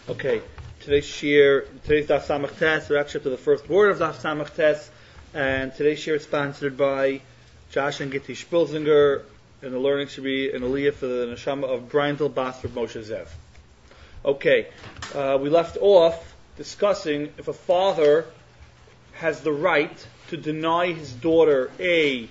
Okay, today's Daf Samach Tes. We're actually up to the first word of Daf Samach Tes, and today's shir is sponsored by Josh and Gitti Spilzinger, and the learning should be an aliyah for the neshama of Brindle Basra Moshe Zev. Okay, we left off discussing if a father has the right to deny his daughter a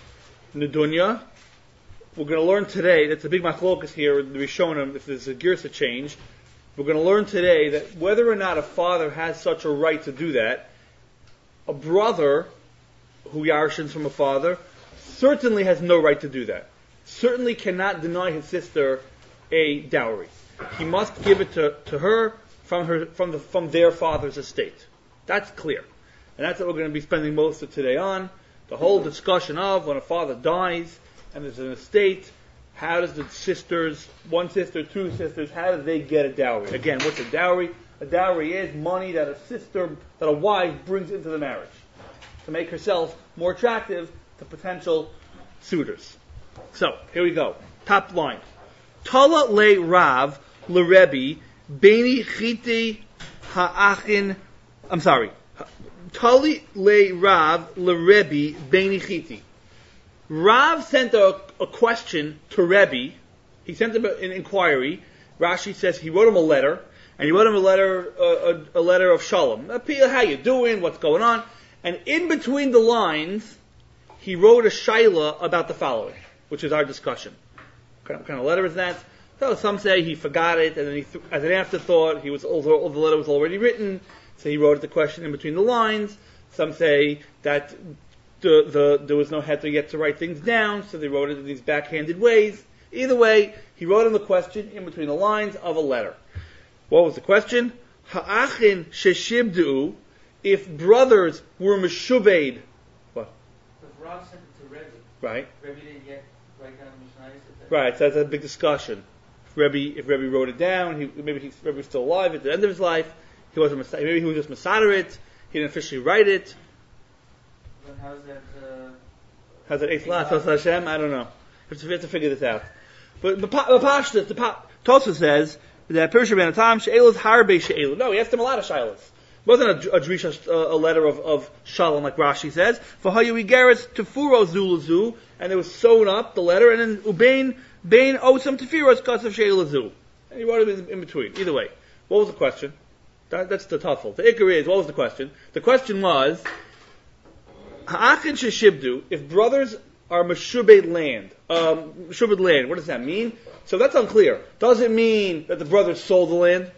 nedunya. We're going to learn today, that's a big machlokas here, the Rishonim, if there's a girsa change. We're going to learn today that whether or not a father has such a right to do that, a brother who yarshins from a father certainly has no right to do that. Certainly cannot deny his sister a dowry. He must give it to her from their father's estate. That's clear. And that's what we're going to be spending most of today on. The whole discussion of when a father dies and there's an estate, how does the sisters, one sister, two sisters, how do they get a dowry? Again, what's a dowry? A dowry is money that a wife brings into the marriage to make herself more attractive to potential suitors. So, here we go. Top line. Tala le Rav le Rebbe Beni Chiti Ha'achin. I'm sorry. Tali le Rav le Rebbe Beni Chiti. Rav sent a question to Rebbe. He sent him an inquiry. Rashi says he wrote him a letter, and he wrote him a letter of shalom. How you doing? What's going on? And in between the lines, he wrote a shaila about the following, which is our discussion. What kind of letter is that? So some say he forgot it, and then as an afterthought, the letter was already written, so he wrote the question in between the lines. Some say that there was no heter yet to write things down, so they wrote it in these backhanded ways. Either way, he wrote him the question in between the lines of a letter. What was the question? Ha'achin sheshibdu, if brothers were meshubed. What? If Rav sent it to Rebbe. Right. Rebbe didn't yet write down the Mishnah. Right, so that's a big discussion. If Rebbe wrote it down, maybe Rebbe was still alive at the end of his life. Maybe he was just Masader it. He didn't officially write it. Then how's that? How's that Eitzlah Hashem? I don't know. We have to figure this out. But the Tosfos says that Pirush Ben Atam She'elus Harbe She'elu. No, he asked him a lot of shilas. It wasn't a drisha, a letter of shalom like Rashi says. For Hayu Igeres Tefuro Zulazu, and it was sewn up the letter, and then Ubain Bain Osam Tefiros Kasav She'elazu. And he wrote it in between. Either way, what was the question? That's the tuffle. The ikar is, what was the question? The question was, Ha'achin sheshibdu, if brothers are meshubed land, what does that mean? So that's unclear. Does it mean that the brothers sold the land?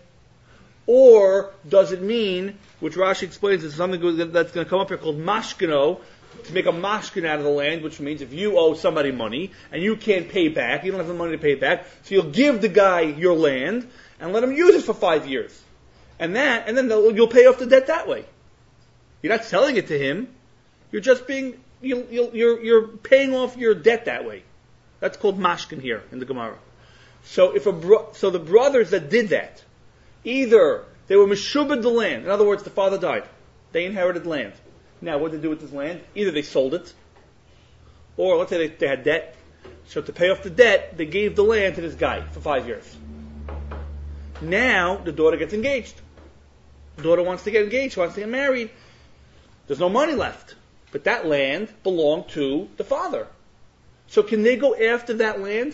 Or does it mean, which Rashi explains is something that's going to come up here called mashkino, to make a mashkin out of the land, which means if you owe somebody money and you can't pay back, you don't have the money to pay back, so you'll give the guy your land and let him use it for 5 years. And then you'll pay off the debt that way. You're not selling it to him. You're just you're paying off your debt that way. That's called mashkin here in the Gemara. So so the brothers that did that, either they were meshubed the land. In other words, the father died. They inherited land. Now, what did they do with this land? Either they sold it, or let's say they had debt. So to pay off the debt, they gave the land to this guy for 5 years. Now, the daughter gets engaged. The daughter wants to get engaged, wants to get married. There's no money left. But that land belonged to the father. So can they go after that land?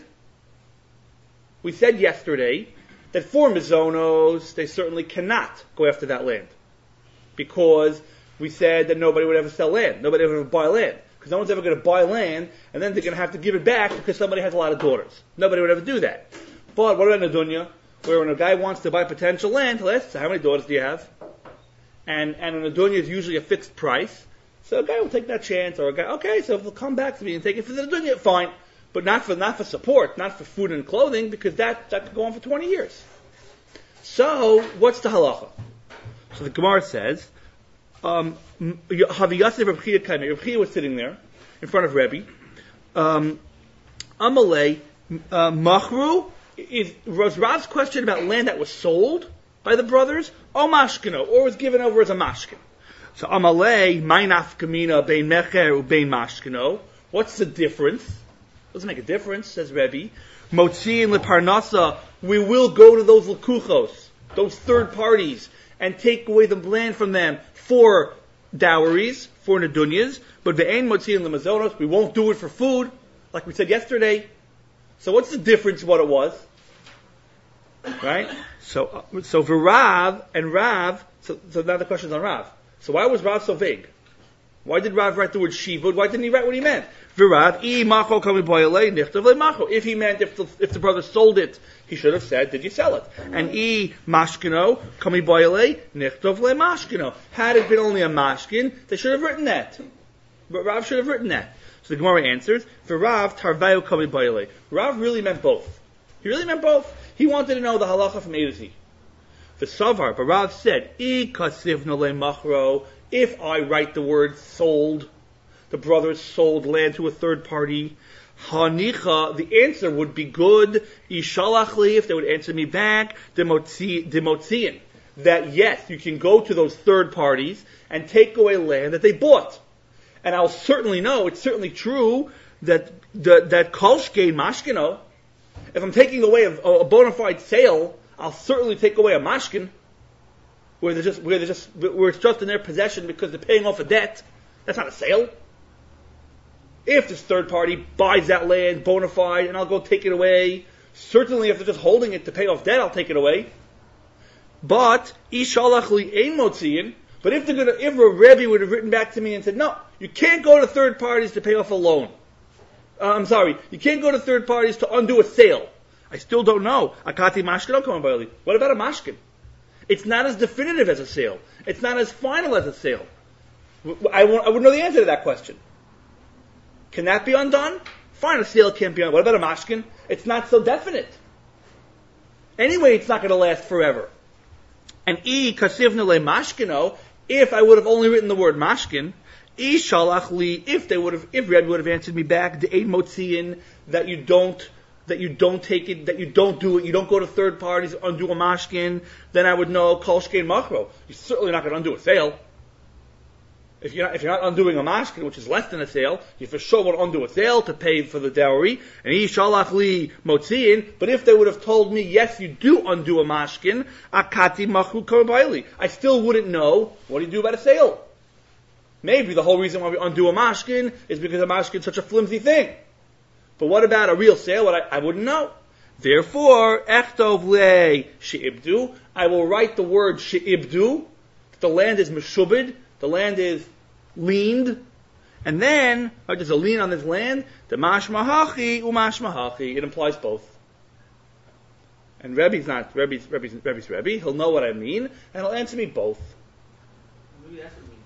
We said yesterday that for mizonos, they certainly cannot go after that land. Because we said that nobody would ever sell land. Nobody would ever buy land. Because no one's ever going to buy land, and then they're going to have to give it back because somebody has a lot of daughters. Nobody would ever do that. But what about Nadunya? Where when a guy wants to buy potential land, he'll ask, how many daughters do you have? And a Nadunya is usually a fixed price. So a guy will take that chance, or a guy, okay, so if he'll come back to me and take it for the Nadunya, fine. But not for support, not for food and clothing, because that could go on for 20 years. So, what's the halacha? So the Gemara says, Haviyaseh Reb Chia Kaimeh. Reb Chia was sitting there in front of Rebbe. Amalei Machru, was Rav's question about land that was sold by the brothers, or mashkino, or was given over as a mashkin. So Amalei, Mainaf Kamina, Bein Mecher, Bein Mashkino. What's the difference? Doesn't make a difference, says Rebbe. Motziin leparnasa, we will go to those lekuchos those third parties and take away the land from them for dowries, for nedunyas, but ve'ein motziin lemazonos, we won't do it for food, like we said yesterday. So what's the difference what it was? Right? So for Rav and Rav, so now the question's on Rav. So why was Rav so vague? Why did Rav write the word shivud? Why didn't he write what he meant? V'Rav, macho kami boyalei, nichtav le'macho. If he meant if the brother sold it, he should have said, did you sell it? And mashkino, kami boyalei, nichtav le'mashkino. Had it been only a mashkin, they should have written that. But Rav should have written that. So the Gemara answers, V'Rav tarvayu kami boyalei. Rav really meant both. He really meant both. He wanted to know the halacha from A to Z. V'Savar, but Rav said, kasivna le'machro, if I write the word sold, the brothers sold land to a third party, hanicha, the answer would be good, ishalachli, if they would answer me back, demotziin, that yes, you can go to those third parties and take away land that they bought. And I'll certainly know, it's certainly true, that kolshkein mashkino, if I'm taking away a bona fide sale, I'll certainly take away a mashkin, where it's just in their possession because they're paying off a debt. That's not a sale. If this third party buys that land bona fide and I'll go take it away, certainly if they're just holding it to pay off debt, I'll take it away. But ishalachli ein motziin. But if a Rebbe would have written back to me and said, no, you can't go to third parties to pay off a loan. You can't go to third parties to undo a sale. I still don't know. Akati mashkin come on. What about a mashkin? It's not as definitive as a sale. It's not as final as a sale. I wouldn't know the answer to that question. Can that be undone? Fine, a sale can't be undone. What about a mashkin? It's not so definite. Anyway, it's not going to last forever. And kasivna le mashkino, if I would have only written the word mashkin, shalachli, if Rebbe would have answered me back, the ein motziin, that you don't take it, that you don't do it, you don't go to third parties, undo a mashkin, then I would know kol shkein machro. You're certainly not going to undo a sale. If you're not undoing a mashkin, which is less than a sale, you for sure would undo a sale to pay for the dowry. And shalach li motziin. But if they would have told me, yes, you do undo a mashkin, akati machu kabayli, I still wouldn't know what do you do about a sale. Maybe the whole reason why we undo a mashkin is because a mashkin is such a flimsy thing. But what about a real sale? I wouldn't know. Therefore, echtov le she'ibdu, I will write the word she'ibdu. The land is meshubid. The land is leaned, and then there's a lien on this land. The mashmahachi umashmahachi. It implies both. And Rebbe's Rebbe. He'll know what I mean, and he'll answer me both. Maybe that's what it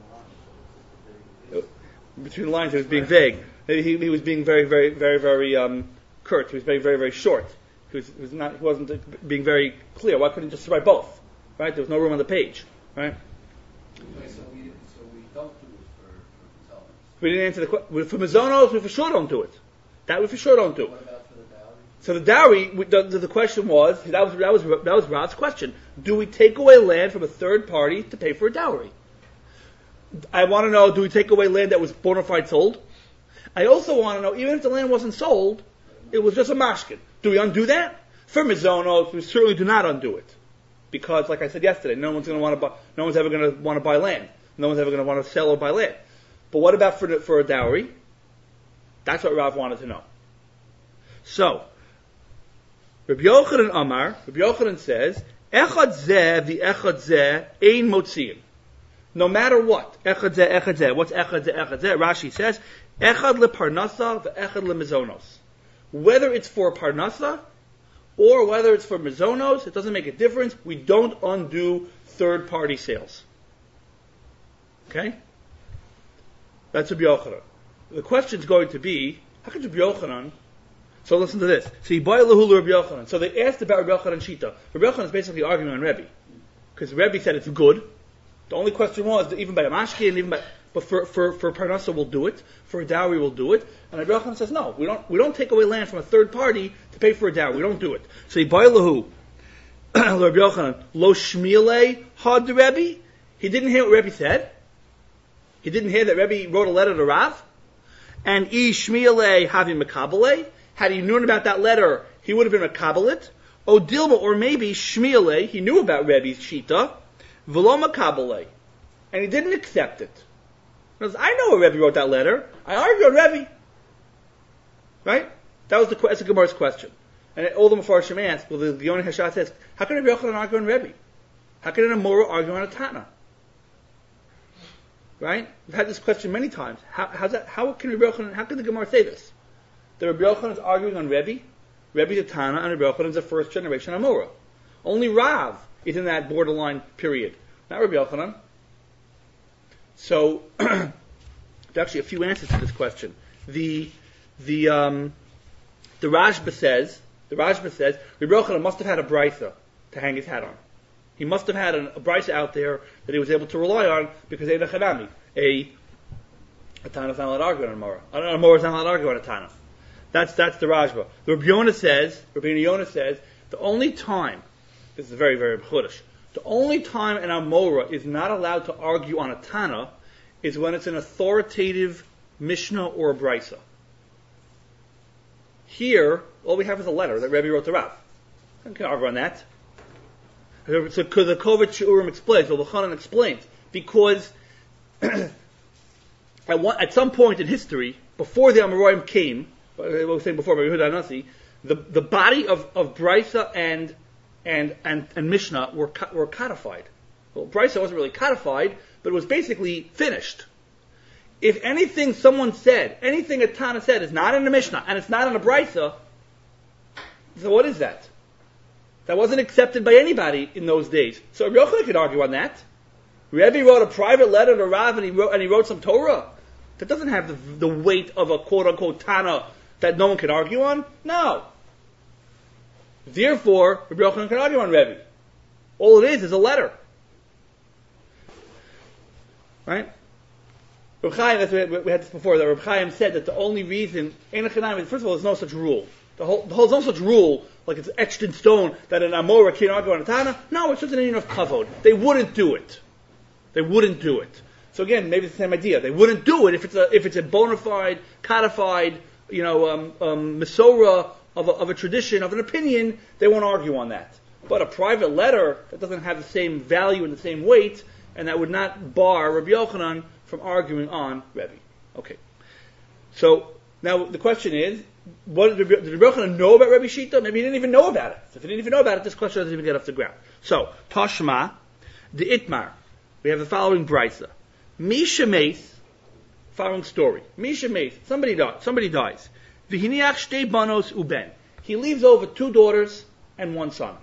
means Between the lines, he was being vague. Maybe he was being very, very, very, very curt. He was being very, very short. He wasn't being very clear. Why couldn't he just write both? Right? There was no room on the page. Right? So we don't do it for Mazonos. We didn't answer the question. For Mazonos, we for sure don't do it. That we for sure don't do. What about for the dowry? So the dowry, the question was, that was Rod's question. Do we take away land from a third party to pay for a dowry? I want to know, do we take away land that was bona fide sold? I also want to know, even if the land wasn't sold, it was just a mashkin. Do we undo that? For Mazonos, we certainly do not undo it. Because, like I said yesterday, no one's ever going to want to buy land. No one's ever going to want to sell or buy land. But what about for a dowry? That's what Rav wanted to know. So, Rabbi Yochanan Amar, Rabbi Yochanan says, Echad zeh v'echad zeh ein motziin. No matter what, echad zeh. What's echad zeh? Rashi says, echad leparnasa v'echad lemizonos. Whether it's for parnasa or whether it's for mizonos, it doesn't make a difference. We don't undo third-party sales. Okay? That's Rabbi Yochanan. The question's going to be, how could Rabbi Yochanan... So listen to this. So Rabbi Yochanan. So they asked about Rabbi Yochanan Shita. Rabbi Yochanan is basically arguing on Rebbe. Because Rebbe said it's good. The only question was, that even by a mashkin, but for parnasa we'll do it. For a dowry we'll do it. And Rabbi Yochanan says, no, we don't take away land from a third party to pay for a dowry. We don't do it. So Yibaylahu, Rabbi Yochanan, lo shmiele had the Rebbe. He didn't hear what Rebbe said. He didn't hear that Rebbe wrote a letter to Rav. And shmiele having makabele. Had he known about that letter, he would have been a kabbalit. O Dilma, or maybe Shmiele, he knew about Rebbe's Shita, V'lo Makabele, and he didn't accept it. Because I know Rebbe wrote that letter. I argued on Rebbe. Right? That's the Gemara's question. And all the Mefarshim asked, well, the Yonah Hashad says, how can Rebbe Yochanan argue on Rebbe? How can an Amora argue on a Tana? Right? We've had this question many times. How can the Gemara say this? The Rebbe Yochanan is arguing on Rebbe, Rebbe's a Tana, and Rebbe Yochanan is a first generation Amora. Only Rav is in that borderline period. Not Rebbe Yochanan. So, there's actually a few answers to this question. The Rashba says, Rebbe Yochanan must have had a brisa to hang his hat on. He must have had a brisa out there that he was able to rely on because a Tana is not allowed to argue on a Mora. A Mora is not allowed to argue on a Tana. That's the Rashba. The Rabbi Yonah says, the only time, this is very, very chudash, the only time an Amora is not allowed to argue on a Tana is when it's an authoritative Mishnah or a brisa. Here, all we have is a letter that Rebbe wrote to Rav. I can argue on that. So the Kovach Shurim explains, or the Chanan explains, because at some point in history, before the Amoraim came, what I was saying before, by Yehuda Anasi, the body of Brisa and Mishnah were codified. Well, Brisa wasn't really codified, but it was basically finished. If anything someone said, anything a Tana said is not in the Mishnah, and it's not in a Brisa, so what is that? That wasn't accepted by anybody in those days. So Rabbi Yochanan could argue on that. Rebbe wrote a private letter to Rav and he wrote some Torah. That doesn't have the weight of a quote-unquote Tana that no one can argue on. No. Therefore, Rabbi Yochanan can argue on Rebbe. All it is a letter. Right? Reb Chaim, we had this before, that Reb Chaim said that the only reason, first of all, there's no such rule. There's no such rule, like it's etched in stone, that an Amora can't argue on a Tana. No, it's just an union of kavod. They wouldn't do it. So again, maybe it's the same idea. They wouldn't do it if it's a bona fide, codified, Masorah of a tradition, of an opinion. They won't argue on that. But a private letter that doesn't have the same value and the same weight, and that would not bar Rabbi Yochanan from arguing on Rebbe. Okay. So now the question is, did Rabbi Yochanan know about Rebbe Shita? Maybe he didn't even know about it. So if he didn't even know about it, this question doesn't even get off the ground. So, Tashma, the Itmar, we have the following brisa. Misha Mace, following story. Misha Mace, somebody dies. V'hiniach shtei banos uben. He leaves over 2 daughters and 1 son.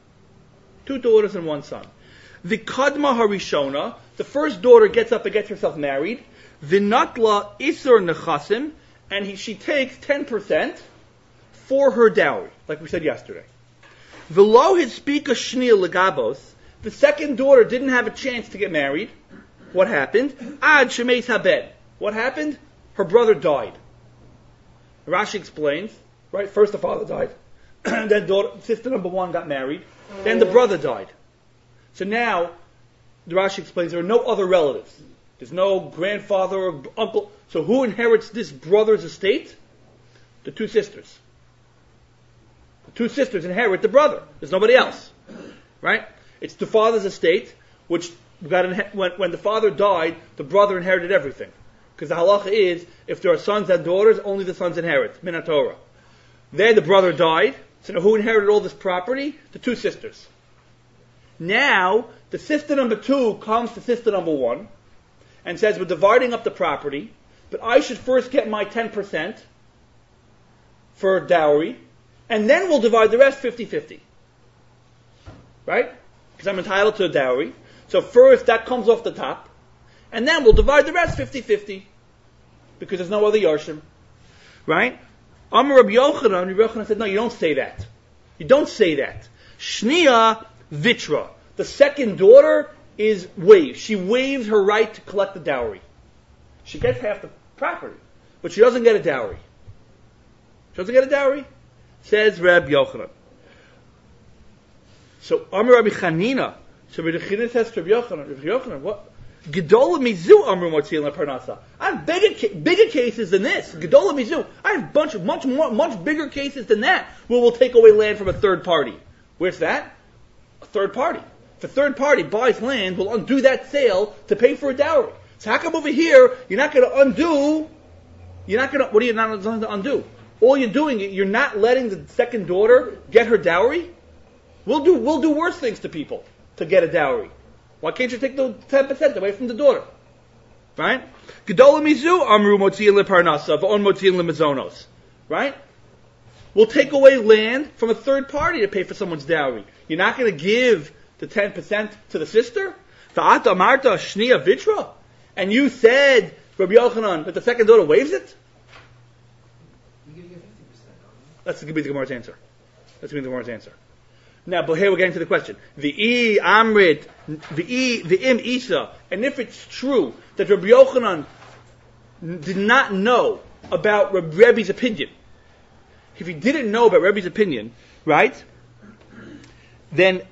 2 daughters and 1 son. The Kadma Harishona, the first daughter gets up and gets herself married. V'natla isur nechasim, and she takes 10% for her dowry, like we said yesterday. V'lo hispika shnia legabos, the second daughter didn't have a chance to get married. What happened? Ad shemeis habed. What happened? Her brother died. Rashi explains, right? First the father died, then sister number 1 got married, then the brother died. So now, the Rashi explains there are no other relatives. There's no grandfather or uncle. So who inherits this brother's estate? The 2 sisters. The 2 sisters inherit the brother. There's nobody else. Right? It's the father's estate, which when the father died, the brother inherited everything. Because the halacha is, if there are sons and daughters, only the sons inherit. Min HaTorah. Then the brother died. So now who inherited all this property? The 2 sisters. Now, the sister number 2 comes to sister number 1 and says, we're dividing up the property, but I should first get my 10% for dowry, and then we'll divide the rest 50-50. Right? Because I'm entitled to a dowry. So first that comes off the top, and then we'll divide the rest 50-50. Because there's no other Yarshim. Right? Amar Rabbi Yochanan said, no, you don't say that. You don't say that. Shnia Vitra. The second daughter is waived. She waives her right to collect the dowry. She gets half the property, but she doesn't get a dowry. She doesn't get a dowry? Says Rabbi Yochanan. So Amar Rabbi Chanina. So Rabbi Chanina says to Rabbi Yochanan, what? Gedola mizu Amar Motzil Parnasa. I have bigger cases than this. Gedola mizu. I have much bigger cases than that where we'll take away land from a third party. Where's that? A third party. If a third party buys land, will undo that sale to pay for a dowry. So how come over here you're not going to undo? What are you not going to undo? All you're doing, you're not letting the second daughter get her dowry. We'll do worse things to people to get a dowry. Why can't you take the 10% away from the daughter? Right? Gedola mizu amru motziin leparnasa v'on motziin lemizonos. Right? We'll take away land from a third party to pay for someone's dowry. You're not going to give the 10% to the sister? Ta'ata marta shniya vitra? And you said, Rabbi Yochanan, that the second daughter waives it? You give 50%, don't you? That's going to be the Gemara's answer. Now, but here we're getting to the question. The im Isa, and if it's true that Rabbi Yochanan did not know about Rebbe's opinion, if he didn't know about Rebbe's opinion, right? Then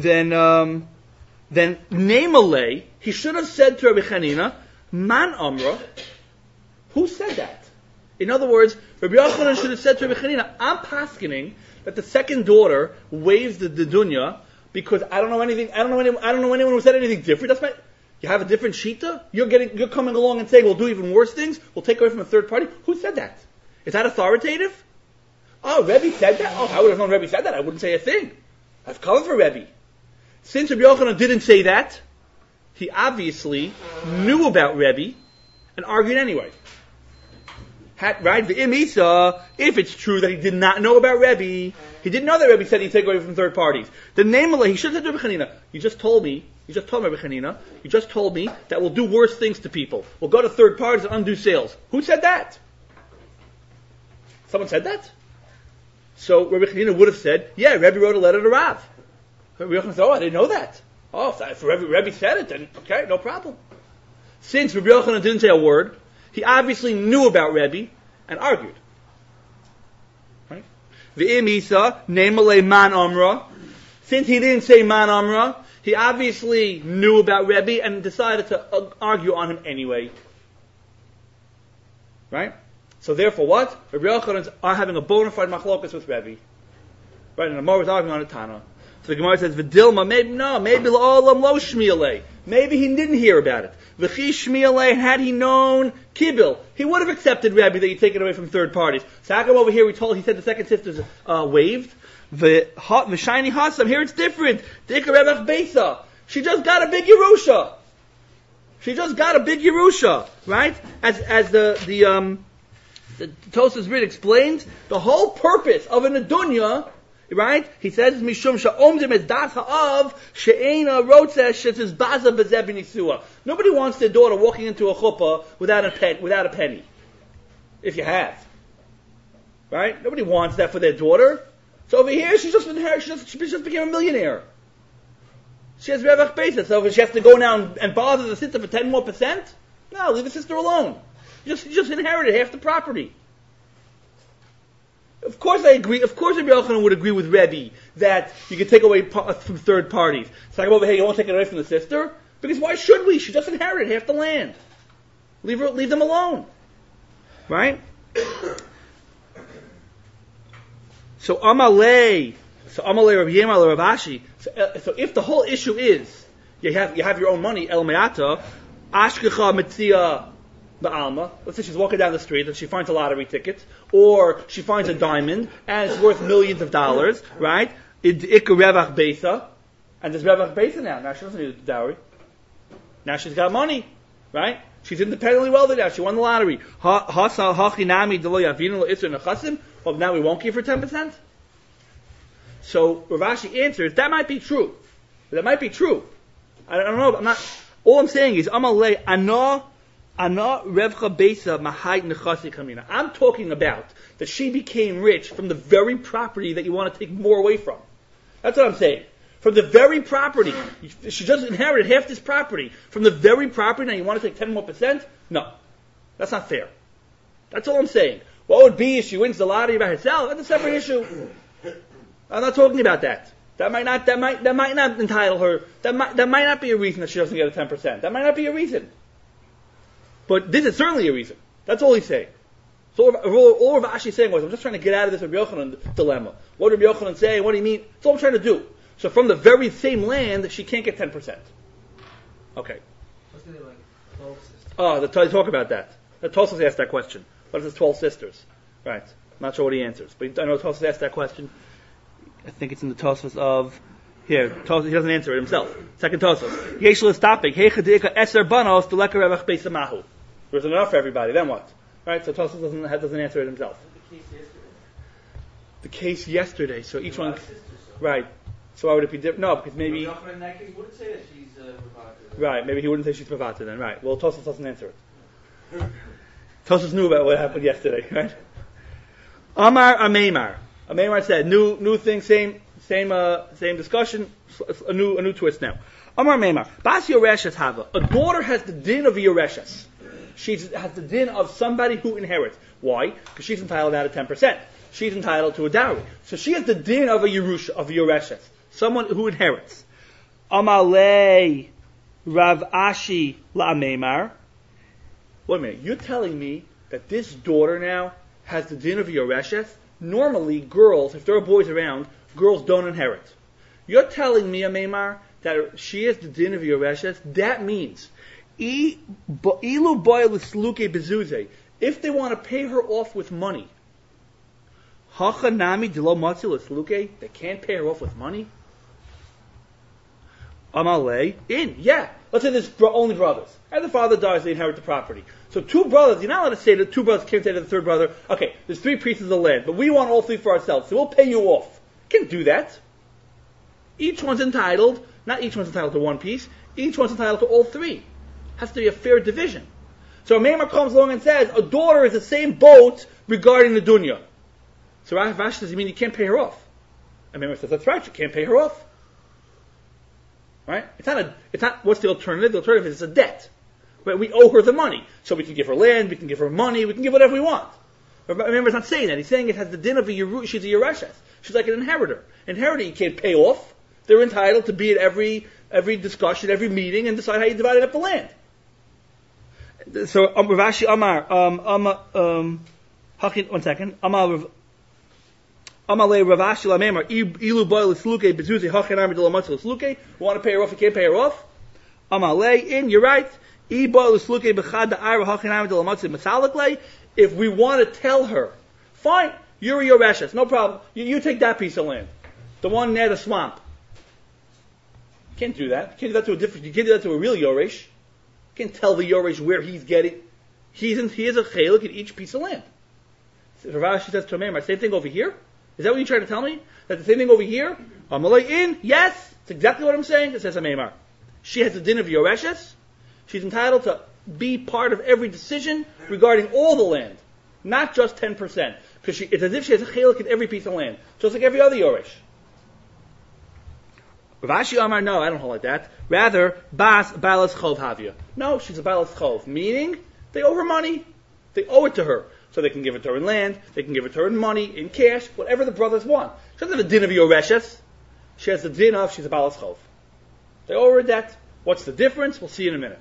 Namalei, he should have said to Rabbi Chanina, Man Amra, who said that? In other words, Rabbi Yochanan should have said to Rabbi Chanina, I'm paskening that the second daughter waives the dunya because I don't know anyone who said anything different. You have a different shita? You're coming along and saying we'll do even worse things. We'll take away from a third party. Who said that? Is that authoritative? Oh, Rebbe said that? Oh, I would have known Rebbe said that. I wouldn't say a thing. I've covered for Rebbe. Since Rabbi Yochanan didn't say that, he obviously knew about Rebbe and argued anyway. Right? The Imisa, if it's true that he did not know about Rebbe, he didn't know that Rebbe said he'd take away from third parties. The name of he should have said to Rebbe Chanina, you just told me, Rebbe Chanina, you just told me that we'll do worse things to people. We'll go to third parties and undo sales. Who said that? Someone said that? So Rebbe Chanina would have said, yeah, Rebbe wrote a letter to Rav. Rebbe Yochanan said, oh, I didn't know that. Oh, if Rebbe said it, then okay, no problem. Since Rebbe Yochanan didn't say a word, he obviously knew about Rebbe and argued. Right? V'im Isa, Nemalei Man Amra. Since he didn't say Man Amra, he obviously knew about Rebbe and decided to argue on him anyway. Right? So therefore what? Rabbi Yochanan are having a bona fide machlokas with Rebbe. Right? And the Gemara is arguing on a Tana. So the Gemara says, V'dilma, maybe la'olam lo shmi'alei. Maybe he didn't hear about it. V'chi shmi'alei, had he known kibil, he would have accepted Rebbe that you take it away from third parties. So how come over here he said the second sister's waived? V'shiny hasam, here it's different. Dika Rebach Beisa. She just got a big Yerusha. Right? As the Tosas Rid explains, the whole purpose of an adunya, right? He says, "Mishum sha'omdim es das ha'av she'ena rotzeh she'tiz baza b'zeh b'nisua." Nobody wants their daughter walking into a chuppah without a penny. If you have, right? Nobody wants that for their daughter. So over here, she just became a millionaire. She has revach beisa, so she has to go now and bother the sister for 10% more. No, leave the sister alone. You just inherited half the property. Of course I agree. Of course Rabbi Yochanan would agree with Rebbe that you can take away from third parties. So I go over here, you won't take it away from the sister? Because why should we? She just inherited half the land. Leave them alone. Right? So Amalei Rabbi Yemal Rav Ashi. So if the whole issue is you have your own money, El Me'ata, Ashkecha Metzia Ba'alma. Let's say she's walking down the street and she finds a lottery ticket, or she finds a diamond and it's worth millions of dollars, right? Ikka Revach Beisa, and there's Revach Beisa now. Now she doesn't need a dowry. Now she's got money, right? She's independently wealthy now. She won the lottery. Hasal Hachinami Delo Yavinu Isser Nechasim. Well, now we won't give her 10%. So Rav Ashi answers that might be true. That might be true. I don't know. I'm not. All I'm saying is Amalei Ana Revcha Beisa Mahait Nechasi Kamina. I'm talking about that she became rich from the very property that you want to take more away from. That's what I'm saying. From the very property. She just inherited half this property. From the very property, now you want to take 10% more? No. That's not fair. That's all I'm saying. What would be if she wins the lottery by herself? That's a separate issue. I'm not talking about that. That might not entitle her. That might not be a reason that she doesn't get a 10%. That might not be a reason. But this is certainly a reason. That's all he's saying. So all Rav Ashi is saying was, I'm just trying to get out of this Rabbi Yochanan dilemma. What did Rabbi Yochanan say? What do you mean? That's all I'm trying to do. So from the very same land, she can't get 10%. Okay. What's the name, like 12 sisters? Oh, they talk about that. The Tosfos asked that question. What is this 12 sisters? Right. I'm not sure what he answers, but I know Tosfos asked that question. I think it's in the Tosfos of here. Tosfos, he doesn't answer it himself. Second Tosfos. Yesh l'stapik heichadika eser banos deleka revach beisamahu. There's enough for everybody. Then what? Right. So Tosfos doesn't answer it himself. The case yesterday. So each one. Right. So why would it be different? No, because maybe. In that case, wouldn't say that she's Mavater. Right. Maybe he wouldn't say she's Mavater then. Right. Well, Tosfos doesn't answer it. Tosfos knew about what happened yesterday. Right. Amar Ameimar. Ameimar said, new thing, same discussion, a new twist now. Amar Ameimar. Bas Yoreshes Hava. A daughter has the din of Yoreshes. She has the din of somebody who inherits. Why? Because she's entitled out of 10%. She's entitled to a dowry. So she has the din of a Yerusha, of a Yoreshes. Someone who inherits. Amalei Rav Ashi La'ameimar. Wait a minute. You're telling me that this daughter now has the din of Yoreshes? Normally, girls, if there are boys around, girls don't inherit. You're telling me, Ameimar, that she has the din of Yoreshes? That means, if they want to pay her off with money, they can't pay her off with money? Amalei, yeah. Let's say there's only brothers. And the father dies, they inherit the property. So two brothers, you're not allowed to say that two brothers can't say to the third brother, okay, there's 3 pieces of land, but we want all 3 for ourselves, so we'll pay you off. Can't do that. Each one's entitled, not each one's entitled to 1 piece, each one's entitled to all 3. Has to be a fair division. So a Meimar comes along and says, a daughter is the same boat regarding the dunya. So Rashi says, you mean you can't pay her off? And Meimar says, that's right, you can't pay her off. Right? It's not, what's the alternative? The alternative is a debt. But we owe her the money. So we can give her land, we can give her money, we can give whatever we want. But Meimar is not saying that. He's saying it has the din of she's a Yereshes. She's like an inheritor. Inheritor you can't pay off. They're entitled to be at every discussion, every meeting, and decide how you divide up the land. So Rav Ashi Amar, one second. Amalei Rav Ashi Lameimar, ilu boy l'sluke bezuzi hachin armi de la matzah l'sluke. We want to pay her off, we can't pay her off. Amalei, you're right. If we want to tell her, fine, you're a Yoreshes, no problem. You take that piece of land, the one near the swamp. You can't do that. You can't do that to a different. You can't do that to a real Yoresh. You can't tell the Yoresh where he's getting. He is a chelik in each piece of land. Rav Ashi says to Meimar, same thing over here. Is that what you're trying to tell me? That the same thing over here? Yes, it's exactly what I'm saying. It says Meimar. She has the din of Yoreshes. She's entitled to be part of every decision regarding all the land, not just 10%. Because it's as if she has a chelik in every piece of land, just like every other Yoresh. Rav Ashi Amar, no, I don't hold like that. Rather, Bas Balas Chov Havia. No, she's a Balas Chov, meaning they owe her money. They owe it to her. So they can give it to her in land, they can give it to her in money, in cash, whatever the brothers want. She doesn't have the din of Yoreshes. She has the din of she's a Balas Chov. They owe her a debt. What's the difference? We'll see in a minute.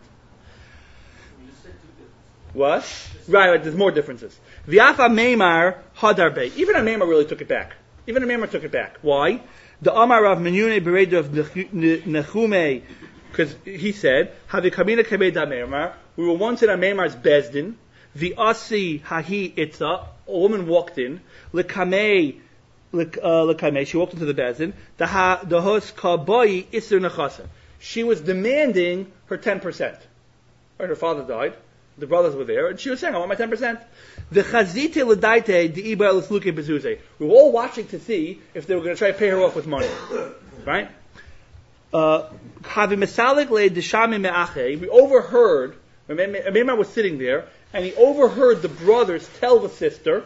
What? Right, there's more differences. V'afa Meimar Hadarbe. Even a Meimar really took it back. Why? The Amar Rav Menyune Bereid of Nechume, because he said, Havikamina Kabei Da Meimar. We were once in a Meimar's Bezdin. The Asi Hahi Itza. A woman walked in. Lekamei. She walked into the Bezdin. The Hos Kaboi Isur Nechasa. She was demanding her 10%. Right, her father died. The brothers were there, and she was saying, I want my 10%. The chazite l'daite the iba l'sluke bezuze. We were all watching to see if they were going to try to pay her off with money. Right? We overheard, Meimar was sitting there, and he overheard the brothers tell the sister,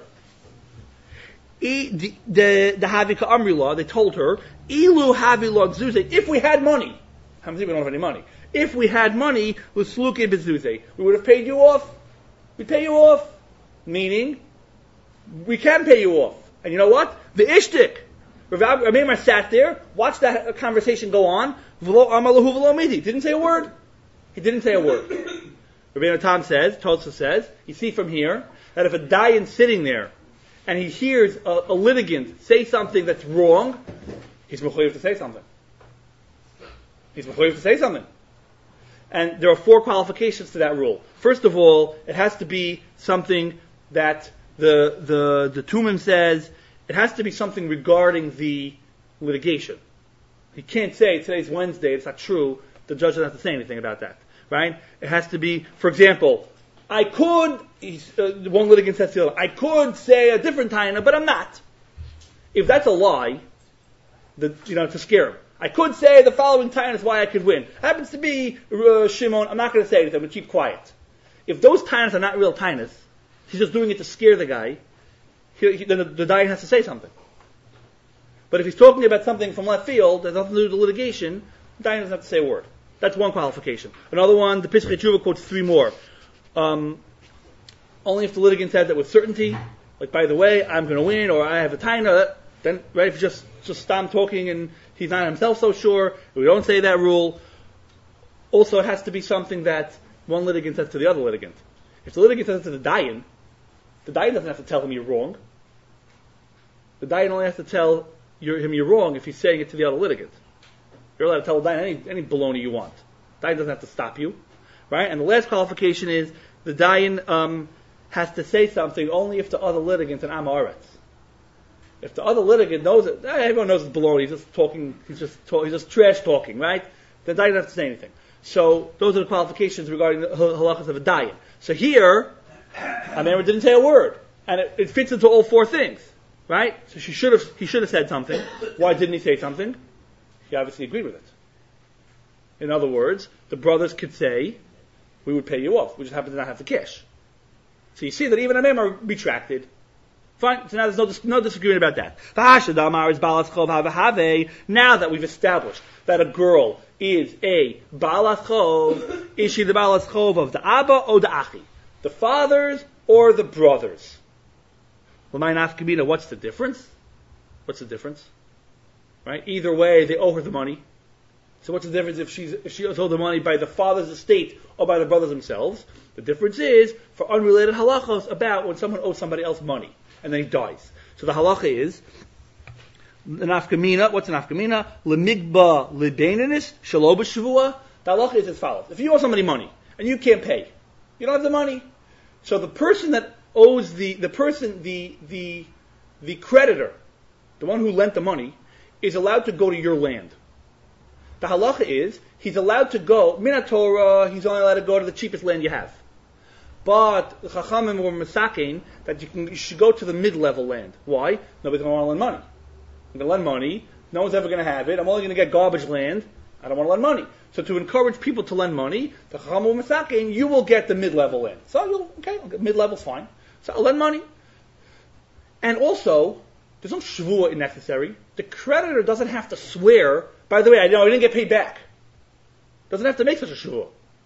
the Havika Amrila, they told her, Ilu Havila Zuze, if we had money. How many we don't have any money? If we had money, we would have paid you off. We'd pay you off. Meaning, we can pay you off. And you know what? The ishtik. Rav Meimar sat there, watched that conversation go on. He didn't say a word. Rabbeinu Tam says, Tosfos says, you see from here, that if a dayan sitting there and he hears a litigant say something that's wrong, he's mechuyev to say something. He's mechuyev to say something. And there are 4 qualifications to that rule. First of all, it has to be something that the Tumim says, it has to be something regarding the litigation. He can't say, today's Wednesday, it's not true, the judge doesn't have to say anything about that. Right? It has to be, for example, I could, one litigant says to the other, I could say a different taina, but I'm not. If that's a lie, to scare him. I could say the following taina is why I could win. Happens to be Shimon, I'm not going to say anything, I'm going to keep quiet. If those tainas are not real tainas, he's just doing it to scare the guy, then the dayan has to say something. But if he's talking about something from left field that has nothing to do with the litigation, the dayan doesn't have to say a word. That's one qualification. Another one, the Pesach Tshuva quotes 3 more. Only if the litigant says that with certainty, like, by the way, I'm going to win, or I have a taina, then, right, if you just stop talking and he's not himself so sure, we don't say that rule. Also, it has to be something that one litigant says to the other litigant. If the litigant says it to the dayan doesn't have to tell him you're wrong. The dayan only has to tell him you're wrong if he's saying it to the other litigant. You're allowed to tell the dayan any baloney you want. The dayan doesn't have to stop you. Right? And the last qualification is the dayan has to say something only if the other litigant's an amaretz. If the other litigant knows it, everyone knows it's baloney. He's just talking. He's just trash talking, right? The dayan doesn't have to say anything. So those are the qualifications regarding the halachas of a dayan. So here, Amir didn't say a word, and it fits into all 4 things, right? So he should have said something. Why didn't he say something? He obviously agreed with it. In other words, the brothers could say, we would pay you off. We just happen to not have the cash. So you see that even Amim are retracted. Fine. So now there's no disagreement about that. Now that we've established that a girl is a balas chov, is she the balas chov of the Abba or the Achi? The fathers or the brothers? What's the difference? What's the difference? Right? Either way, they owe her the money. So what's the difference if she owes the money by the father's estate or by the brothers themselves? The difference is for unrelated halachos about when someone owes somebody else money and then he dies. So the halacha is the nafkamina. What's the nafkamina? Lemigba lebeinanis shelo b'shavua. The halacha is as follows: if you owe somebody money and you can't pay, you don't have the money. So the person that owes the creditor, the one who lent the money, is allowed to go to your land. The halacha is, he's allowed to go, Minat Torah, he's only allowed to go to the cheapest land you have. But the Chachamim were masakin that you should go to the mid-level land. Why? Nobody's going to want to lend money. I'm going to lend money, no one's ever going to have it, I'm only going to get garbage land, I don't want to lend money. So to encourage people to lend money, the Chachamim were masakin, you will get the mid-level land. So, mid-level's fine. So I'll lend money. And also, there's no shvuah necessary. The creditor doesn't have to swear, by the way, I didn't get paid back. Doesn't have to make such a shvuah.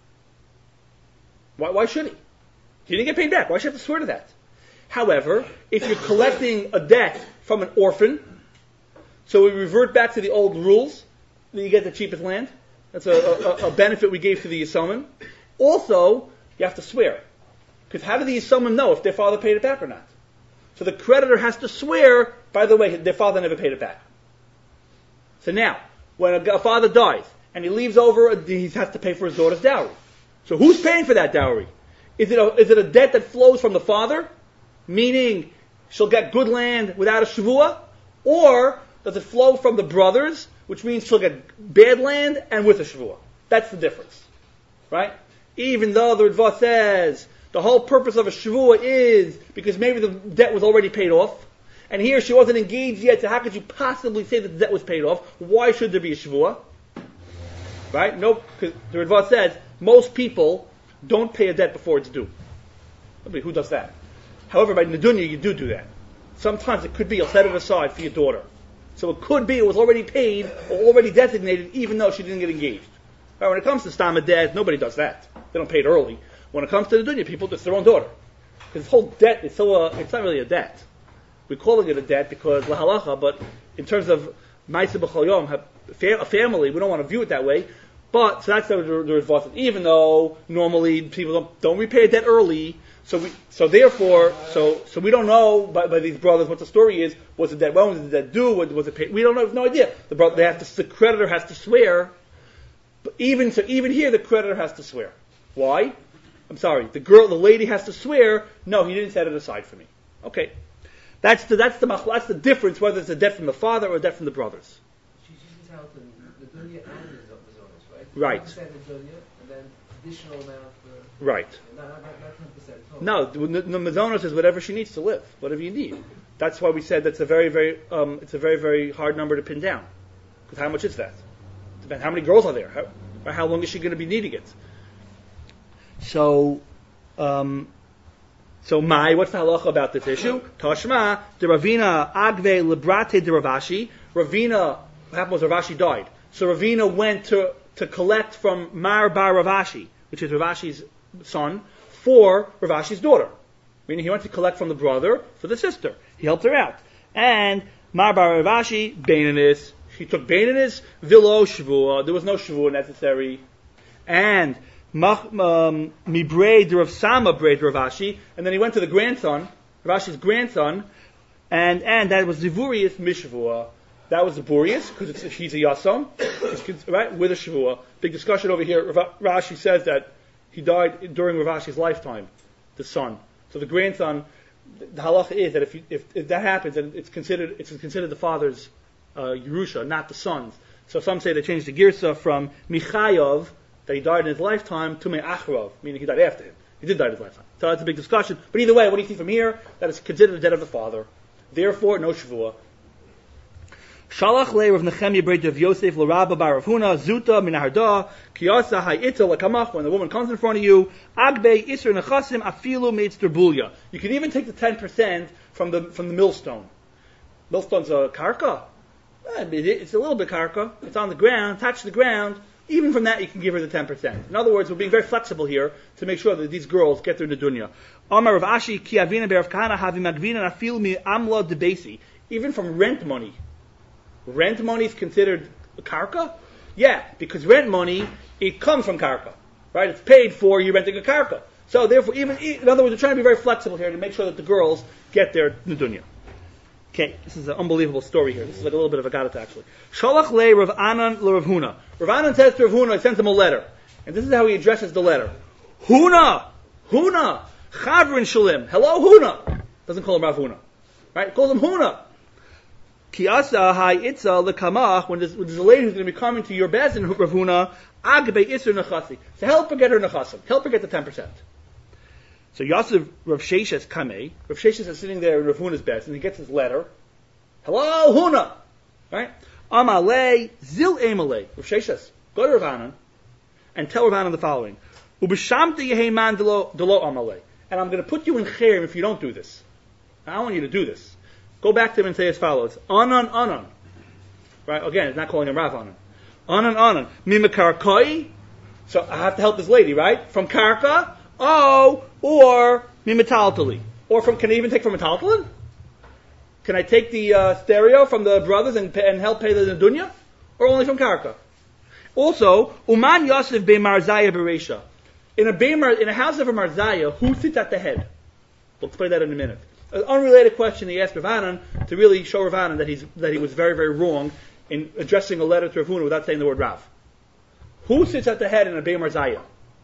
Why should he? He didn't get paid back. Why should he have to swear to that? However, if you're collecting a debt from an orphan, so we revert back to the old rules, that you get the cheapest land. That's a benefit we gave to the Yisomim. Also, you have to swear. Because how do the Yisomim know if their father paid it back or not? So the creditor has to swear, by the way, their father never paid it back. So now, when a father dies, and he leaves over, he has to pay for his daughter's dowry. So who's paying for that dowry? Is it a debt that flows from the father, meaning she'll get good land without a shavua, or does it flow from the brothers, which means she'll get bad land and with a shavua? That's the difference, right? Even though the Ritva says the whole purpose of a shavua is because maybe the debt was already paid off, and here she wasn't engaged yet, so how could you possibly say that the debt was paid off? Why should there be a shavua? Right? Nope, because the Ritva says most people don't pay a debt before it's due. Who does that? However, by Nedunya, you do that. Sometimes it could be you'll set it aside for your daughter. So it could be it was already paid or already designated even though she didn't get engaged. Right, when it comes to Stama debt, nobody does that. They don't pay it early. When it comes to Nedunya, people, it's their own daughter. Because this whole debt is it's not really a debt. We're calling it a debt because lahalacha, but in terms of Ma'aseh B'chol Yom, a family, we don't want to view it that way. But, so that's the Ritva. Even though normally people don't repay a debt early, So we don't know by these brothers what the story is. Was it that one? Was it that do? Was it pay? We don't know. No idea. The creditor has to swear. But even here, the creditor has to swear. Why? I'm sorry. The lady has to swear. No, he didn't set it aside for me. Okay, that's the difference. Whether it's a debt from the father or a debt from the brothers. She's entitled to the dunya and the zonos, right? Right. 10% in dunya, and then additional amount for. Right. Not 10%. No, the mazonos is whatever she needs to live, whatever you need. That's why we said that's a very, very hard number to pin down. Because how much is that? Depends how many girls are there. How long is she going to be needing it? So what's the halacha about this issue? Tashma, the Ravina agve librate de Ravashi. Ravina, what happened was Ravashi died. So Ravina went to collect from Mar bar Ravashi, which is Ravashi's son, for Ravashi's daughter. Meaning he went to collect from the brother for the sister. He helped her out. And Mar bar Ravashi, Bainanis, he took Bainanis, Vilo Shavua, there was no Shavua necessary. And Mibrei de Rav Sama Brei de Ravashi, and then he went to the grandson, Ravashi's grandson, and that was Zivurius Mishvua. That was the Burius, because he's a Yasam, right, with a Shavua. Big discussion over here. Rashi says that he died during Ravashi's lifetime, the son. So the grandson, the halacha is that if that happens, then it's considered the father's Yerusha, not the son's. So some say they changed the Girsa from Michayov, that he died in his lifetime, to Me'achrov, meaning he died after him. He did die in his lifetime. So that's a big discussion. But either way, what do you see from here? That it's considered the debt of the father. Therefore, no Shavua. Shalach le Rav Nechemia Breit of Yosef l'Rabba bar Rav Huna Zuta min Harda Kiyasa Hayita lekamach. When the woman comes in front of you, Agbe Isser Nechasim Afilu Meitzter Bulya. You can even take the 10% from the millstone. Millstone's a karka. It's a little bit karka. It's on the ground, touch the ground. Even from that, you can give her the 10%. In other words, we're being very flexible here to make sure that these girls get through the dunya. Amar Rav Ashi ki avina be'Rav Kahana havi magvina afilu mi amla debesi. Even from rent money. Rent money is considered a karka? Yeah, because rent money, it comes from karka. Right? It's paid for, you're renting a karka. So therefore, in other words, we're trying to be very flexible here to make sure that the girls get their dunya. Okay, this is an unbelievable story here. This is like a little bit of a gadata actually. Shalach le Rav Anan le Rav Huna. Rav Anan says to Rav Huna, he sends him a letter. And this is how he addresses the letter. Huna! Huna! Chavrin Shalim. Hello, Huna! Doesn't call him Rav Huna. Right? Calls him Huna. Kiasa hai itza lekamach, when there's a lady who's going to be coming to your bezin, Rav Huna, agbe isur nechasi. So help her get her nechasim. Help her get the 10%. So Yosef Rav Sheshes Kamei, Rav Sheshes is sitting there in Rav Huna's bed, and he gets his letter. Hello, Huna! Right? Amalei, Zil Emalei. Rav Sheshes, go to Rav Anan, and tell Rav Anan the following. Ubishamta Yeheman delo Amalei. And I'm going to put you in Cherem if you don't do this. I want you to do this. Go back to him and say as follows. Anan. Right? Again, it's not calling him Rav Anan. Anan. Mimekar Koi. So I have to help this lady, right? From Karka. Oh, or mimetaltali. Or can I even take from metaltalin? Can I take the stereo from the brothers and help pay the dunya? Or only from karka? Also, Uman Yosef be Marzaya Beresha. In a house of a Marzaya, who sits at the head? We'll explain that in a minute. An unrelated question he asked Rav Anan to really show Rav Anan that he was very, very wrong in addressing a letter to Rav Huna without saying the word Rav. Who sits at the head in a Bey Marzaya?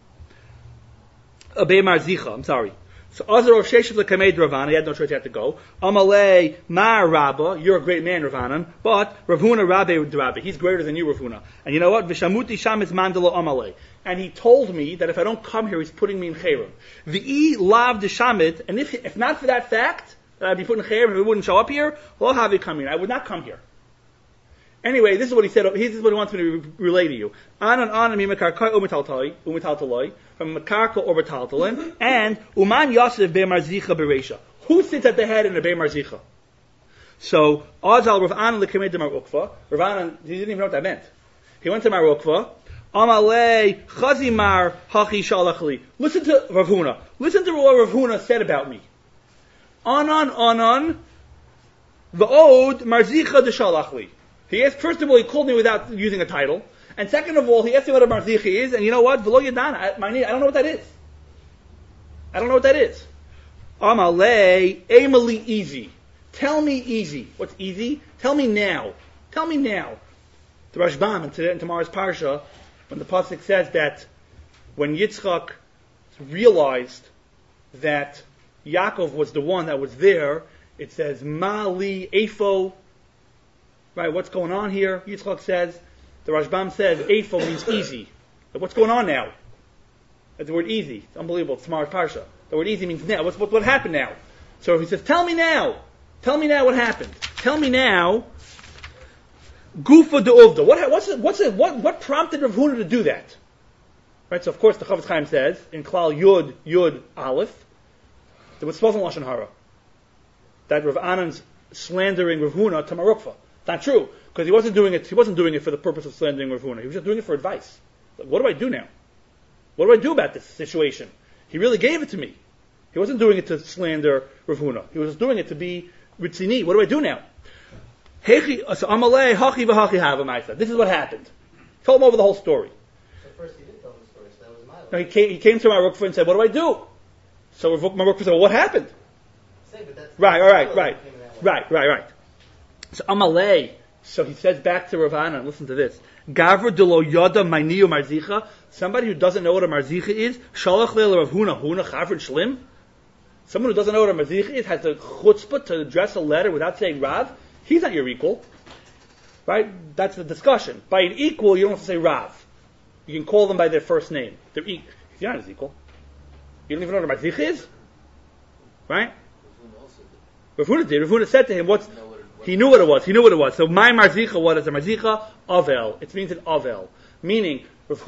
A Bey Marzicha, I'm sorry. So Azar of Sheshev Lekamei Ravana, he had no choice, he had to go. Amalei Mar Rabba, you're a great man, Rav Anan, but Rav Huna Rabbe, he's greater than you, Rav Huna. And you know what? Vishamuti Shamitz Mandala Amalei. And he told me that if I don't come here, he's putting me in Cherem. V'i lav de Shamit, and if not for that fact, that I'd be put in Cherem, if he wouldn't show up here, lo have you come here. I would not come here. Anyway, this is what he said. This is what he wants me to relay to you. Anan mimekarkai umitaltaloi, from mekarka or metaltalin, and uman Yosef be marzicha beresha. Who sits at the head in the be marzicha? So Azal Rav Anan lekamei de Mar Ukva. Rav Anan, he didn't even know what that meant. He went to Mar Ukva. Amalei chazimar hachi shalachli. Listen to Rav Huna. Listen to what Rav Huna said about me. Anan v'od marzicha de shalachli. He asked, first of all, he called me without using a title. And second of all, he asked me what a marzicha is, and you know what? V'lo yadana. I don't know what that is. I don't know what that is. Amalei, Emily easy. Tell me easy. What's easy? Tell me now. Tell me now. The Rashbam in tomorrow's Parsha, when the pasuk says that when Yitzchak realized that Yaakov was the one that was there, it says, Mali Eifo. Right, what's going on here? Yitzchak says, the Rashbam says, Eifo means easy. Like, what's going on now? That's the word easy. It's unbelievable. It's tomorrow's Parsha. The word easy means now. What happened now? So he says, tell me now. Tell me now what happened. Tell me now. Gufa de Uvda. What prompted Rav Huna to do that? Right. So of course the Chavetz Chaim says in Klal Yud Aleph there was spoken lashon hara that Rav Anan's slandering Rav Huna to Marukva. It's not true because he wasn't doing it. He wasn't doing it for the purpose of slandering Rav Huna. He was just doing it for advice. Like, what do I do now? What do I do about this situation? He really gave it to me. He wasn't doing it to slander Rav Huna. He was just doing it to be ritzini. What do I do now? This is what happened. Told him over the whole story. At first he didn't tell him the story, so that was my No, he came to Marukva and said, what do I do? So Marukva said, well, what happened? Right. So Amalei, so he says back to Rav Anan, listen to this. Gavra de lo yada mainiu marzicha, somebody who doesn't know what a marzicha is, shalach leil Rav Huna chavrid shlim. Someone who doesn't know what a marzicha is has the chutzpah to address a letter without saying Rav. He's not your equal. Right? That's the discussion. By an equal, you don't have to say Rav. You can call them by their first name. You're not his equal. You don't even know what a marzicha is? Right? Rav Huna did. Rav Huna said to him, he knew what it was. So my marzicha, what is a marzicha? Avel. It means an avel. Meaning, Rav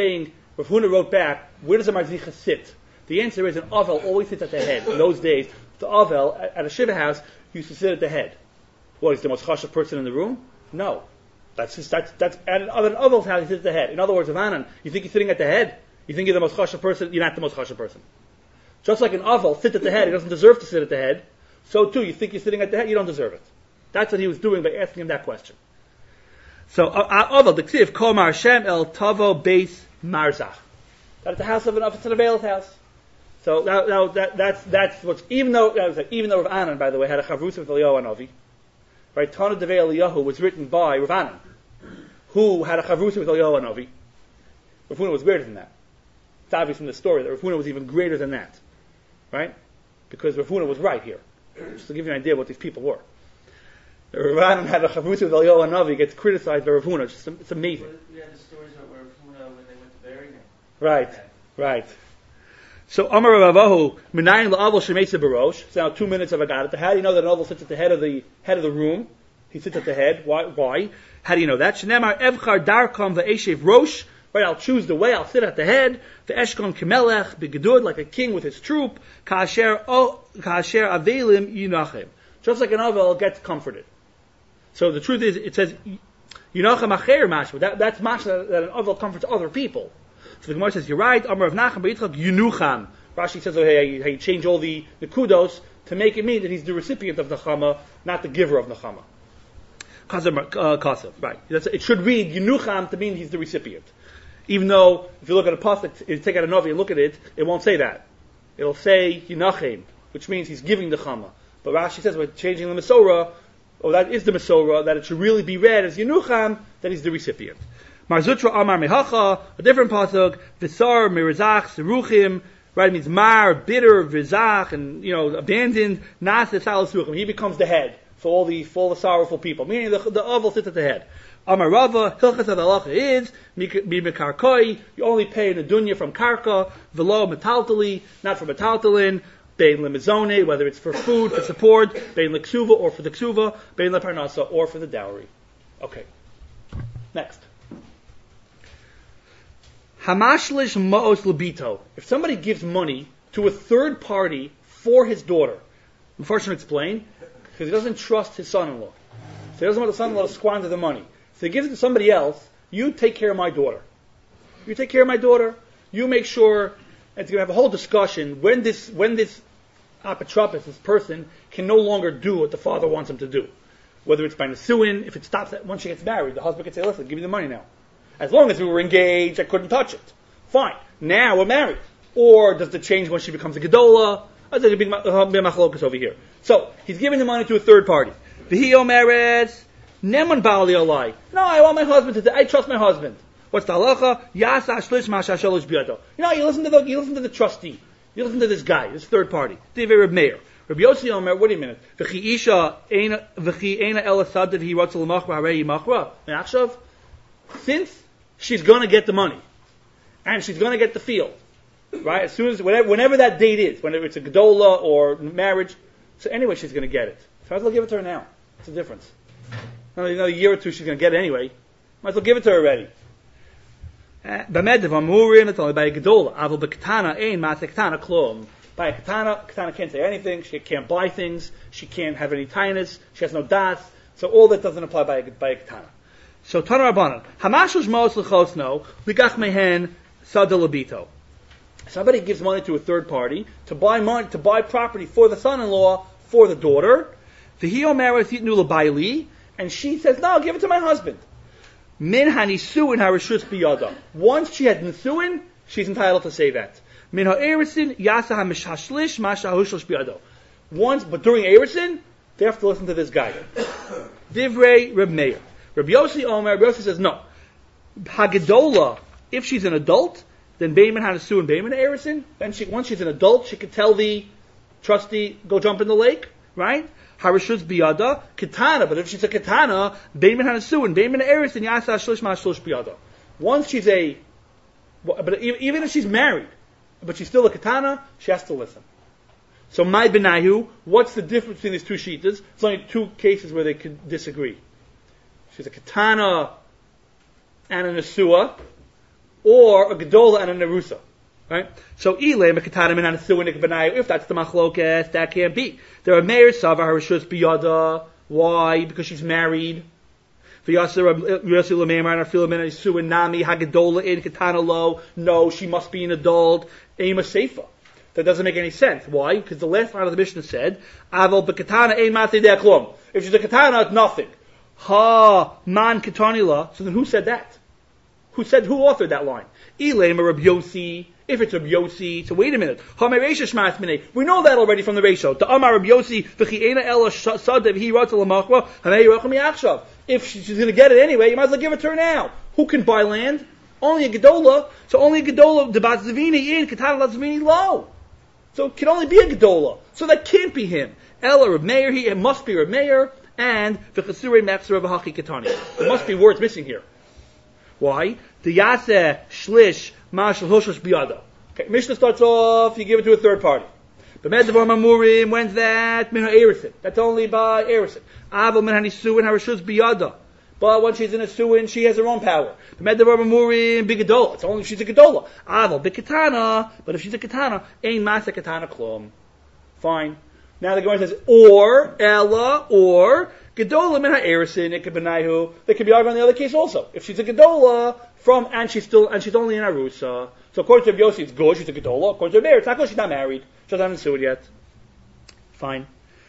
Huna wrote back, where does a marzicha sit? The answer is an avel always sits at the head. In those days, the avel at a shiva house used to sit at the head. What, he's the most chashuv person in the room? No. That's at an avel's house, he sits at the head. In other words, Avanan, you think you're sitting at the head? You think you're the most chashuv person? You're not the most chashuv person. Just like an avel sits at the head, he doesn't deserve to sit at the head. So too, you think you're sitting at the head, you don't deserve it. That's what he was doing by asking him that question. So, avel, the ksiv, kol mar Hashem el tavo beis marzach. That's the house of an avel's house. So that's what's, even though Rav Anan, by the way, had a chavrusa with Eliyahu Hanavi, right? Tana Devei Eliyahu was written by Rav Anan, who had a chavrusa with Eliyahu Hanavi. Rav Huna was greater than that. It's obvious from the story that Rav Huna was even greater than that, right? Because Rav Huna was right here. Just to give you an idea of what these people were. Rav Anan had a chavrusa with Eliyahu Hanavi, gets criticized by Rav Huna. It's amazing. We had the stories where Rav Huna, when they went to bury him. Right. So Amar Ravahu, Minayin la'avel shemeitza barosh. So now 2 minutes of Agadah. How do you know that an avel sits at the head of the room? He sits at the head. Why? How do you know that? Shnemar evchar darkam ve'eshev rosh. Right, I'll choose the way. I'll sit at the head. Ve'eshkon kemelech begedud, like a king with his troop. Ka'asher avelim yinachem. Just like an avel gets comforted. So the truth is, it says yinachem acher mashma. That's mashma that an avel comforts other people. So the Gemara says, you're right, Amar of Nachem B'Yitzchak, Yunucham. Rashi says, hey, you change all the kudos to make it mean that he's the recipient of Nechama, not the giver of Nechama. Kasav, right. It should read Yunucham to mean he's the recipient. Even though, if you look at a pasuk, if you take out a Navi and look at it, it won't say that. It'll say Yunachem, which means he's giving the Chama. But Rashi says, we're changing the Mesorah, or that is the Mesorah, that it should really be read as Yunucham, that he's the recipient. Marzutra Amar Mehacha, a different pasuk, Visar Mirazach Seruchim, right? It means Mar, bitter, Vizach, and abandoned. Nasa Salasuchim. He becomes the head for all the sorrowful people. Meaning the avel sits at the head. Amar Rava, Hilchas of the halacha is Mimekarkoi. You only pay in the dunya from karka, velo metaltali, not from metaltalin. Bein lemizone, whether it's for food, for support. Bein leksuva, or for the ksuva. Bein leparnasa, or for the dowry. Okay. Next. Hamashlish ma'os libito. If somebody gives money to a third party for his daughter, unfortunately explain, because he doesn't trust his son-in-law. So he doesn't want the son-in-law to squander the money. So he gives it to somebody else. You take care of my daughter. You make sure, and it's going to have a whole discussion when this apotropos, this person, can no longer do what the father wants him to do. Whether it's by nesuin, if it stops once she gets married, the husband can say, listen, give me the money now. As long as we were engaged, I couldn't touch it. Fine. Now we're married. Or does it change when she becomes a gedola? That's a big machlokas over here. So he's giving the money to a third party. V'hi omeres neman ba'ali alai. No, I want my husband to. I trust my husband. What's the halacha? Yasa shlish masha shalosh biyado. You listen to the trustee. You listen to this guy, this third party. Divei Reb Meir. Rabbi Yossi Omer, wait a minute. V'chi isha v'chi ena el asad that he wrote to l'machra harei machra. Me'achshav. Since she's going to get the money, and she's going to get the field, right? As soon as whenever that date is, whenever it's a gedola or marriage, so anyway she's going to get it. So might as well give it to her now. What's the difference? Another year or two she's going to get it anyway. Might as well give it to her already. B'medev amurim it's only by a gedola. Avol b'ketana ein mateh ketana klum. By a ketana can't say anything. She can't buy things. She can't have any tinus. She has no das. So all that doesn't apply by a ketana. So Tana Rabbanan, Hamashush Mos L'chosno, Ligach Mehen Sadalabito. Somebody gives money to a third party to buy property for the son-in-law, for the daughter. V'hi Omeres Yitnu L'Baili, and she says, no, give it to my husband. Min Hanisuin Harishus Biyada. Once she had Nisuin, she's entitled to say that. Min Ha'erisin Yasa HaMishashlish Masha Hushlish Biyado. Once, but during Erisin, they have to listen to this guy. Divrei Reb Meir. Rabbi Yossi Omer, Rabbi Yossi says no. Hagedola, if she's an adult, then Beiman Hanasu and Beiman Erisin. Then once she's an adult, she could tell the trustee, go jump in the lake, right? Harishus Biyada, Katana, but if she's a Katana, Beiman Hanasu and Beiman Erisin, Yasa Shlish Ma Shlish Biyada. Once she's but even if she's married, but she's still a Katana, she has to listen. So my Benayu, what's the difference between these two shittas? There's only two cases where they could disagree. She's a katana and a nesua, or a gedola and a nerusa, right? So ilay a katana and a nesua nikbanayu. If that's the machlokas, that can't be. There are meir sava harishus biyada. Why? Because she's married. V'yasir Yossi l'meimar and arfilim and nesua nami hagedola in katana lo. No, she must be an adult. Ema seifa. That doesn't make any sense. Why? Because the last line of the Mishnah said, "Aval bekatana ein matei de'aklum." If she's a katana, it's nothing. Ha man ketanila. So then, who said that? Who authored that line? Ilema Rabbi Yossi. If it's Rabbi Yossi, so wait a minute. Ha me'reisha shmas minei. We know that already from the ratio. The Amar Rabbi Yossi v'chi'ena ela sadev he wrote to l'machra hanei yerachim yachshav. If she's going to get it anyway, you might as well give it to her now. Who can buy land? Only a gedola. So only a gedola. The bat zavini in katana zavini low. So it can only be a gedola. So that can't be him. Ela Reb Meir. It must be Reb Meir. And the Chassurei Mechzer of Hachi Ketani. There must be words missing here. Why? The Yaseh Shlish Mashal Hoshosh Biyada. Okay, Mishnah starts off, you give it to a third party. B'medavar Mamurim, when's that? Min ha'erisin. That's only by erisin. Aval min hanisuin harishus biyada. But when she's in a suin, she has her own power. B'medavar Mamurim, bigadola. It's only if she's a gedola. Aval b'katana. But if she's a katana, ein masa katana klum. Fine. Now the Gemara says, or Ella, or Gedola min ha'erisin ikabanayu. They could be arguing on the other case also. If she's a Gedola and she's only in Arusa. So according to Rabbi Yossi, it's good. She's a Gedola. According to Rabbi Meir, it's not good. She's not married. She doesn't have sued yet. Fine.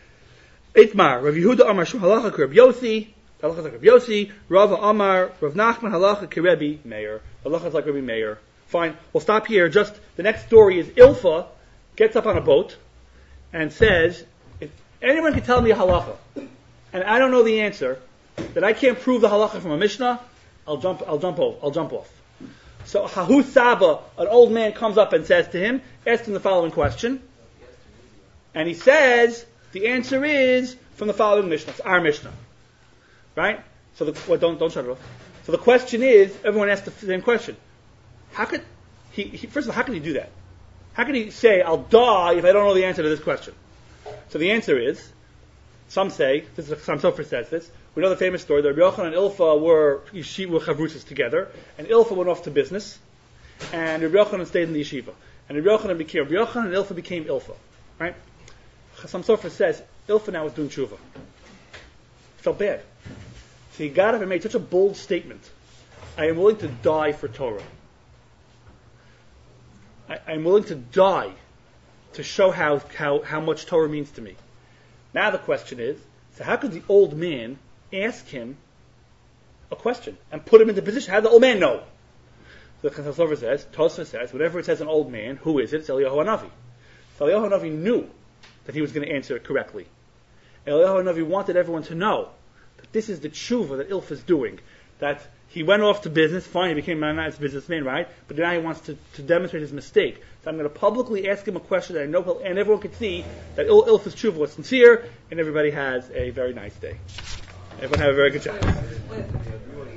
Itmar Rav Yehuda Amar Shum Halacha Rabbi Yossi. Halacha like Rabbi Yossi. Rav Amar Rav Nachman Halacha Rabbi Meir. Halacha like Rabbi Meir. Fine. We'll stop here. Just the next story is Ilfa gets up on a boat and says, if anyone can tell me a halacha, and I don't know the answer, that I can't prove the halacha from a Mishnah, I'll jump off. So Hahu Saba, an old man, comes up and says to him, ask him the following question, and he says the answer is from the following Mishnah. It's our Mishnah, right? So don't shut it off. So the question is, everyone asks the same question. How could first of all, how can he do that? How can he say, I'll die if I don't know the answer to this question? So the answer is, some say, some Sofer says this, we know the famous story that Rabbi Yochanan and Ilfa were chavrusas together, and Ilfa went off to business, and Rabbi Yochanan stayed in the yeshiva. And Rabbi Yochanan and Ilfa became Ilfa. Right? Some Sofer says, Ilfa now was doing tshuva. He felt bad. So he got up and made such a bold statement. I am willing to die for Torah. I'm willing to die to show how much Torah means to me. Now the question is, so how could the old man ask him a question and put him into position? How did the old man know? The Tosfos says, whenever it says an old man, who is it? It's Eliyahu Hanavi. So Eliyahu Hanavi knew that he was going to answer it correctly. Eliyahu Hanavi wanted everyone to know that this is the tshuva that Ilf is doing. That he went off to business, fine, he became a nice businessman, right? But now he wants to demonstrate his mistake. So I'm going to publicly ask him a question that I know he'll, and everyone can see that Ilf's tshuva was sincere, and everybody has a very nice day. Everyone have a very good job.